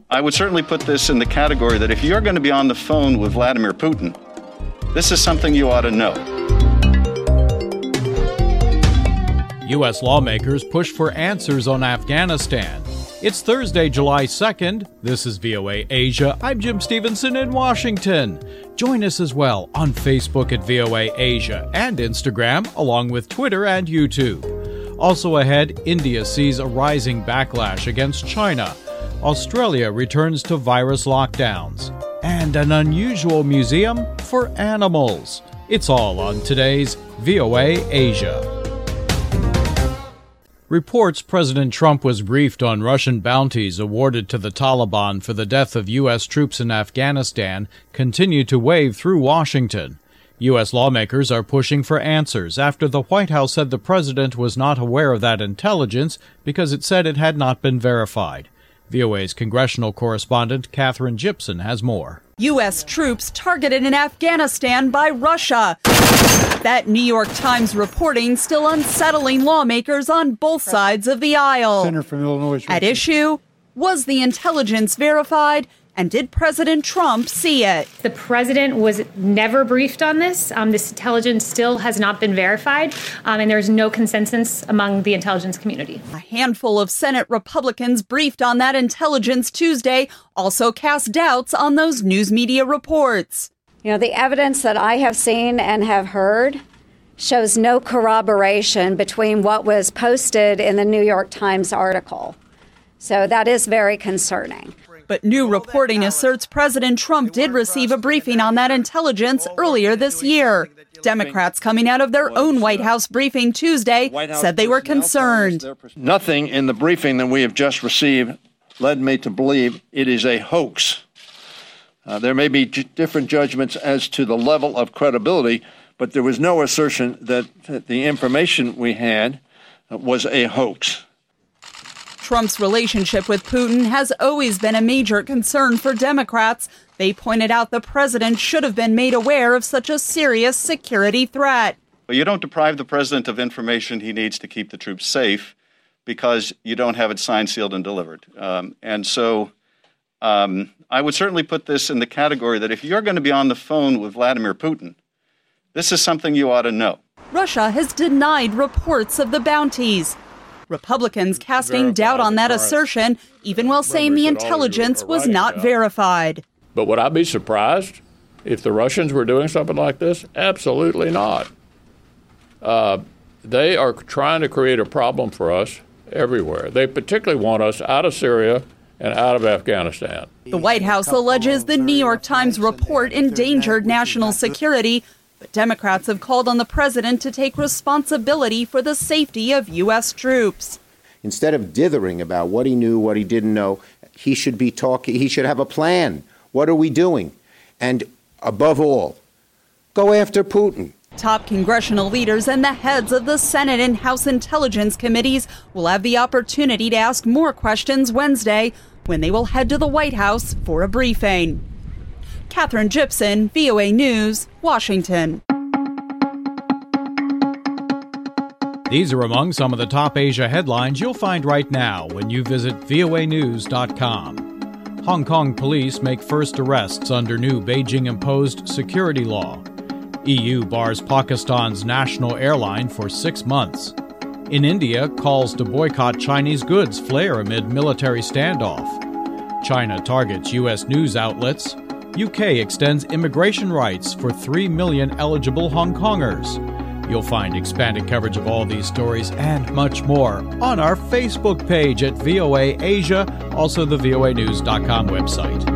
I would certainly put this in the category that if you're going to be on the phone with Vladimir Putin, this is something you ought to know. U.S. lawmakers push for answers on Afghanistan. It's Thursday, July 2nd. This is VOA Asia. I'm Jim Stevenson in Washington. Join us as well on Facebook at VOA Asia and Instagram, along with Twitter and YouTube. Also ahead, India sees a rising backlash against China. Australia returns to virus lockdowns. And an unusual museum for animals. It's all on today's VOA Asia. Reports President Trump was briefed on Russian bounties awarded to the Taliban for the death of U.S. troops in Afghanistan continue to wave through Washington. U.S. lawmakers are pushing for answers after the White House said the president was not aware of that intelligence because it said it had not been verified. VOA's congressional correspondent Katherine Gypson has more. U.S. troops targeted in Afghanistan by Russia. That New York Times reporting still unsettling lawmakers on both sides of the aisle. Senator from Illinois. At issue, was the intelligence verified, and did President Trump see it? The president was never briefed on this. This intelligence still has not been verified, and there's no consensus among the intelligence community. A handful of Senate Republicans briefed on that intelligence Tuesday also cast doubts on those news media reports. You know, the evidence that I have seen and have heard shows no corroboration between what was posted in the New York Times article. So that is very concerning. But new reporting asserts President Trump did receive a briefing on that intelligence earlier this year. Democrats coming out of their own White House briefing Tuesday said they were concerned. Nothing in the briefing that we have just received led me to believe it is a hoax. There may be different judgments as to the level of credibility, but there was no assertion that the information we had was a hoax. Trump's relationship with Putin has always been a major concern for Democrats. They pointed out the president should have been made aware of such a serious security threat. But you don't deprive the president of information he needs to keep the troops safe because you don't have it signed, sealed, and delivered. I would certainly put this in the category that if you're going to be on the phone with Vladimir Putin, this is something you ought to know. Russia has denied reports of the bounties. Republicans casting doubt on that assertion, even while saying the intelligence was not verified. But would I be surprised if the Russians were doing something like this? Absolutely not. They are trying to create a problem for us everywhere. They particularly want us out of Syria and out of Afghanistan. The White House alleges the New York Times report endangered national security, but Democrats have called on the president to take responsibility for the safety of U.S. troops. Instead of dithering about what he knew, what he didn't know, he should be talking. He should have a plan. What are we doing? And above all, go after Putin. Top congressional leaders and the heads of the Senate and House Intelligence Committees will have the opportunity to ask more questions Wednesday when they will head to the White House for a briefing. Katherine Gypson, VOA News, Washington. These are among some of the top Asia headlines you'll find right now when you visit voanews.com. Hong Kong police make first arrests under new Beijing-imposed security law. EU bars Pakistan's national airline for 6 months. In India, calls to boycott Chinese goods flare amid military standoff. China targets U.S. news outlets. UK extends immigration rights for 3 million eligible Hong Kongers. You'll find expanded coverage of all these stories and much more on our Facebook page at VOA Asia, also the voanews.com website.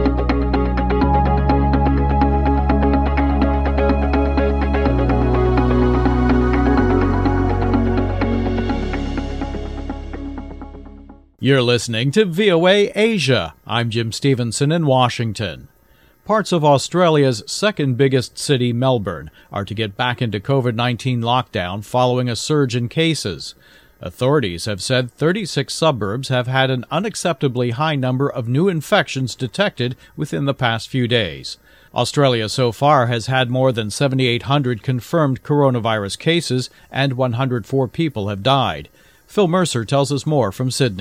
You're listening to VOA Asia. I'm Jim Stevenson in Washington. Parts of Australia's second biggest city, Melbourne, are to get back into COVID-19 lockdown following a surge in cases. Authorities have said 36 suburbs have had an unacceptably high number of new infections detected within the past few days. Australia so far has had more than 7,800 confirmed coronavirus cases and 104 people have died. Phil Mercer tells us more from Sydney.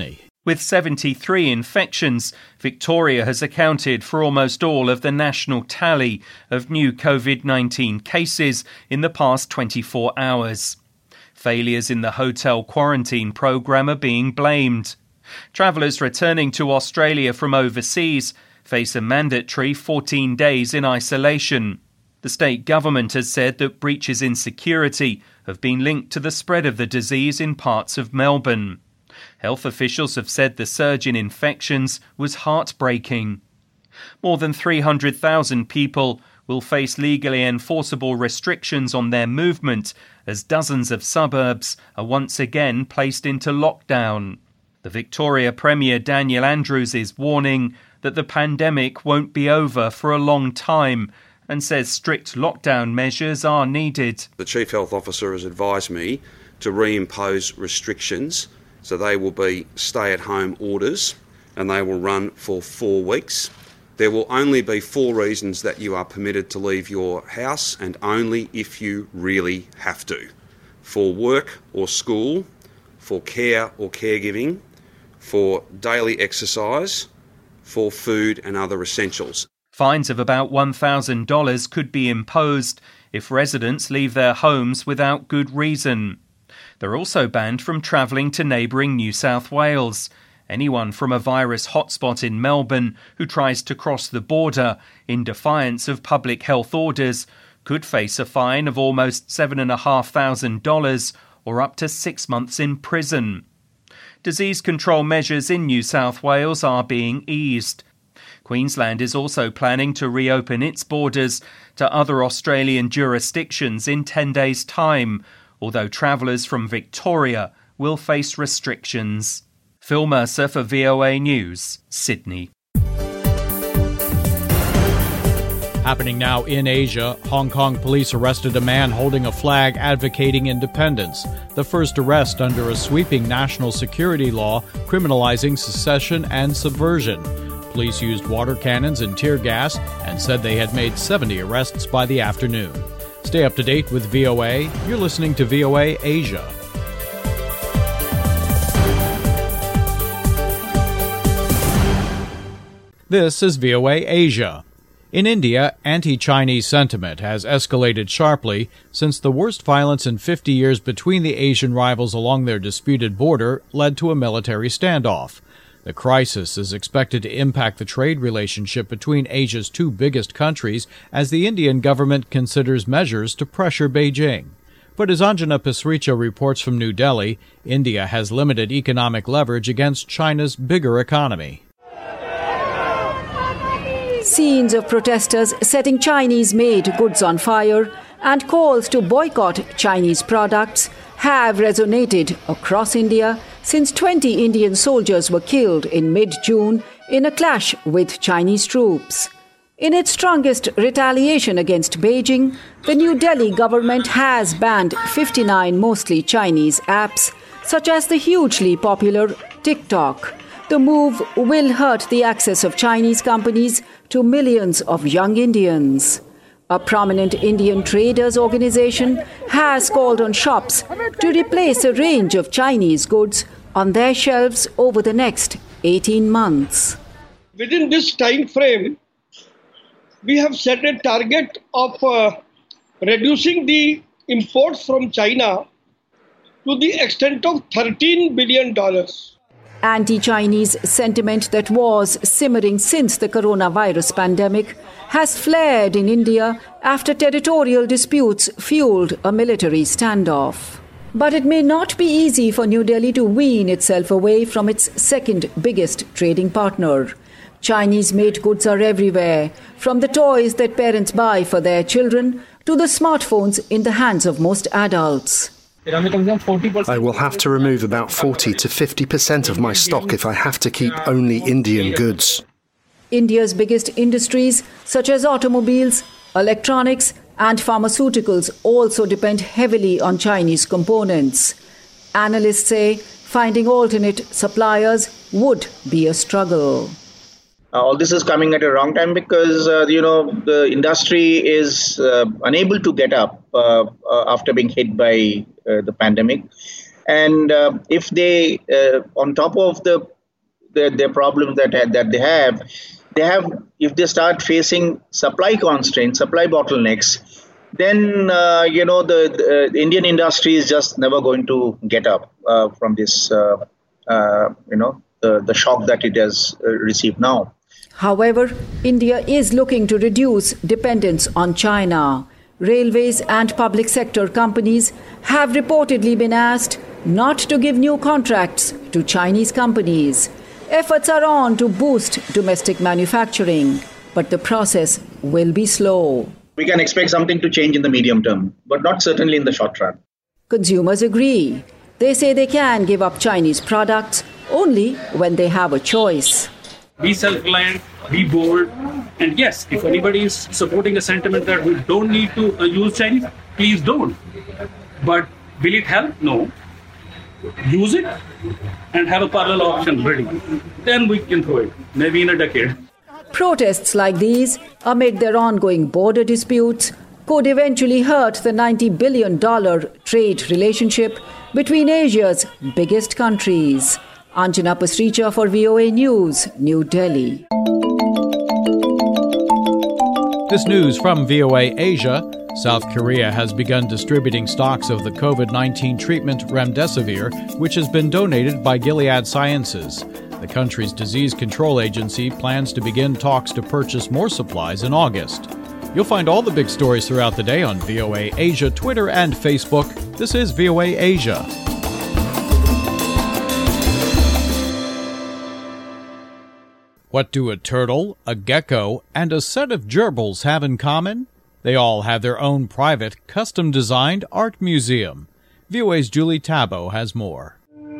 With 73 infections, Victoria has accounted for almost all of the national tally of new COVID-19 cases in the past 24 hours. Failures in the hotel quarantine programme are being blamed. Travellers returning to Australia from overseas face a mandatory 14 days in isolation. The state government has said that breaches in security have been linked to the spread of the disease in parts of Melbourne. Health officials have said the surge in infections was heartbreaking. More than 300,000 people will face legally enforceable restrictions on their movement as dozens of suburbs are once again placed into lockdown. The Victoria Premier Daniel Andrews is warning that the pandemic won't be over for a long time and says strict lockdown measures are needed. The Chief Health Officer has advised me to reimpose restrictions, so they will be stay-at-home orders and they will run for 4 weeks. There will only be 4 reasons that you are permitted to leave your house, and only if you really have to. For work or school, for care or caregiving, for daily exercise, for food and other essentials. Fines of about $1,000 could be imposed if residents leave their homes without good reason. They're also banned from travelling to neighbouring New South Wales. Anyone from a virus hotspot in Melbourne who tries to cross the border in defiance of public health orders could face a fine of almost $7,500 or up to 6 months in prison. Disease control measures in New South Wales are being eased. Queensland is also planning to reopen its borders to other Australian jurisdictions in 10 days' time, although travellers from Victoria will face restrictions. Phil Mercer for VOA News, Sydney. Happening now in Asia, Hong Kong police arrested a man holding a flag advocating independence, the first arrest under a sweeping national security law criminalizing secession and subversion. Police used water cannons and tear gas and said they had made 70 arrests by the afternoon. Stay up to date with VOA. You're listening to VOA Asia. This is VOA Asia. In India, anti-Chinese sentiment has escalated sharply since the worst violence in 50 years between the Asian rivals along their disputed border led to a military standoff. The crisis is expected to impact the trade relationship between Asia's 2 biggest countries as the Indian government considers measures to pressure Beijing. But as Anjana Pasricha reports from New Delhi, India has limited economic leverage against China's bigger economy. Scenes of protesters setting Chinese-made goods on fire and calls to boycott Chinese products have resonated across India since 20 Indian soldiers were killed in mid-June in a clash with Chinese troops. In its strongest retaliation against Beijing, the New Delhi government has banned 59 mostly Chinese apps, such as the hugely popular TikTok. The move will hurt the access of Chinese companies to millions of young Indians. A prominent Indian traders organization has called on shops to replace a range of Chinese goods on their shelves over the next 18 months. Within this time frame, we have set a target of reducing the imports from China to the extent of $13 billion. Anti-Chinese sentiment that was simmering since the coronavirus pandemic has flared in India after territorial disputes fueled a military standoff. But it may not be easy for New Delhi to wean itself away from its second biggest trading partner. Chinese-made goods are everywhere, from the toys that parents buy for their children to the smartphones in the hands of most adults. I will have to remove about 40 to 50% of my stock if I have to keep only Indian goods. India's biggest industries, such as automobiles, electronics, and pharmaceuticals, also depend heavily on Chinese components. Analysts say finding alternate suppliers would be a struggle. All this is coming at a wrong time because, the industry is unable to get up after being hit by the pandemic. And if they, on top of the their problems that they have, if they start facing supply constraints, supply bottlenecks, then the Indian industry is just never going to get up from this the shock that it has received now. However, India is looking to reduce dependence on China. Railways and public sector companies have reportedly been asked not to give new contracts to Chinese companies. Efforts are on to boost domestic manufacturing, but the process will be slow. We can expect something to change in the medium term, but not certainly in the short run. Consumers agree. They say they can give up Chinese products only when they have a choice. Be self-reliant, be bold, and yes, if anybody is supporting a sentiment that we don't need to use Chinese, please don't. But will it help? No. Use it and have a parallel option ready. Then we can throw it, maybe in a decade. Protests like these, amid their ongoing border disputes, could eventually hurt the $90 billion trade relationship between Asia's biggest countries. Anjana Pasricha for VOA News, New Delhi. This news from VOA Asia. South Korea has begun distributing stocks of the COVID-19 treatment Remdesivir, which has been donated by Gilead Sciences. The country's disease control agency plans to begin talks to purchase more supplies in August. You'll find all the big stories throughout the day on VOA Asia, Twitter, and Facebook. This is VOA Asia. What do a turtle, a gecko, and a set of gerbils have in common? They all have their own private, custom-designed art museum. VOA's Julie Tabo has more.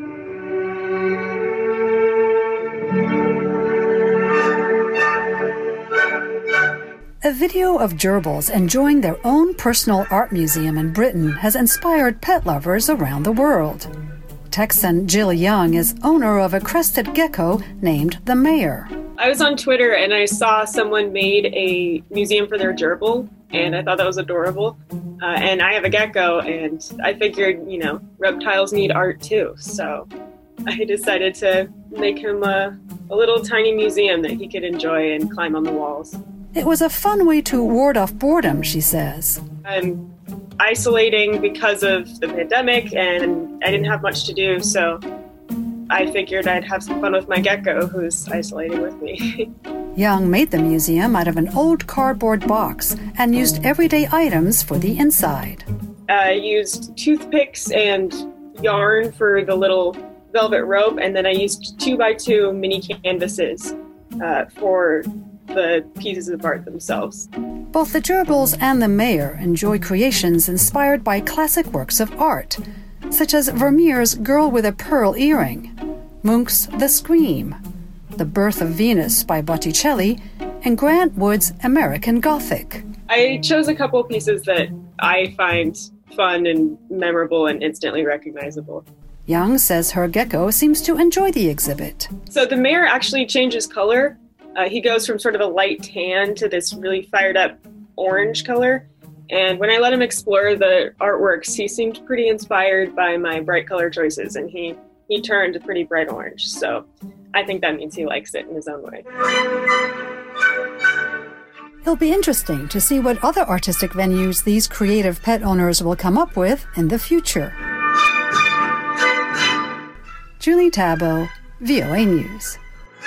A video of gerbils enjoying their own personal art museum in Britain has inspired pet lovers around the world. Texan Jill Young is owner of a crested gecko named the Mayor. I was on Twitter and I saw someone made a museum for their gerbil, and I thought that was adorable. And I have a gecko, and I figured, reptiles need art too. So I decided to make him a little tiny museum that he could enjoy and climb on the walls. It was a fun way to ward off boredom, she says. I'm isolating because of the pandemic, and I didn't have much to do, so I figured I'd have some fun with my gecko who's isolating with me. Young made the museum out of an old cardboard box and used everyday items for the inside. I used toothpicks and yarn for the little velvet rope, and then I used 2x2 mini canvases for the pieces of art themselves. Both the gerbils and the Mayor enjoy creations inspired by classic works of art, such as Vermeer's Girl with a Pearl Earring, Munch's The Scream, The Birth of Venus by Botticelli, and Grant Wood's American Gothic. I chose a couple pieces that I find fun and memorable and instantly recognizable. Young says her gecko seems to enjoy the exhibit. So the Mayor actually changes color. He goes from sort of a light tan to this really fired up orange color. And when I let him explore the artworks, he seemed pretty inspired by my bright color choices, and he turned a pretty bright orange. So I think that means he likes it in his own way. It'll be interesting to see what other artistic venues these creative pet owners will come up with in the future. Julie Tabo, VOA News.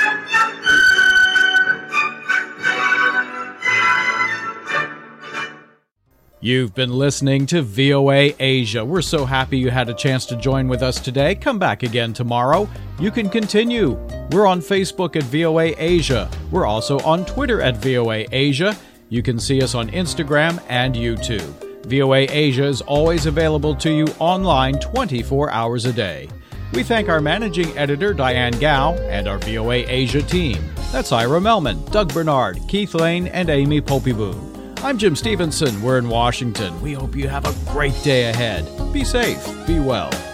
You've been listening to VOA Asia. We're so happy you had a chance to join with us today. Come back again tomorrow. You can continue. We're on Facebook at VOA Asia. We're also on Twitter at VOA Asia. You can see us on Instagram and YouTube. VOA Asia is always available to you online 24 hours a day. We thank our managing editor, Diane Gao, and our VOA Asia team. That's Ira Melman, Doug Bernard, Keith Lane, and Amy Popiboon. I'm Jim Stevenson. We're in Washington. We hope you have a great day ahead. Be safe. Be well.